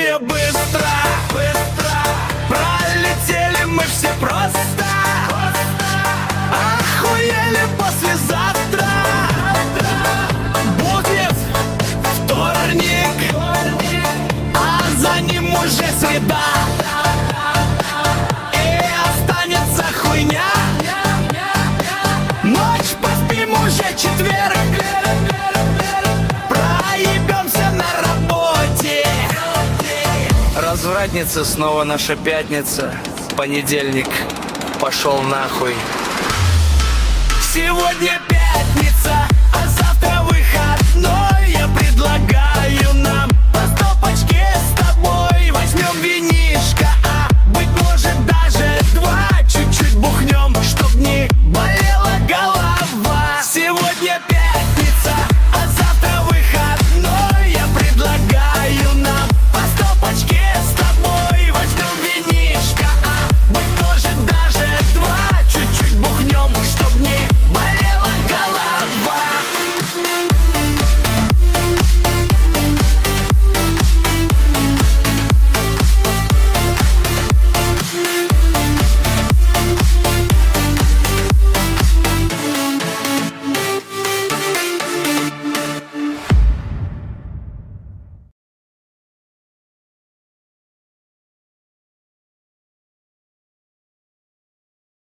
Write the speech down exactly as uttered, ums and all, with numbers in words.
сегодня быстро, быстро пролетели мы все просто. Охуели послезавтра. Будет вторник, а за ним уже среда. И останется хуйня. Ночь поспим, уже четверг. Проебемся на работе. Развратница, снова наша пятница. Понедельник пошел нахуй. Сегодня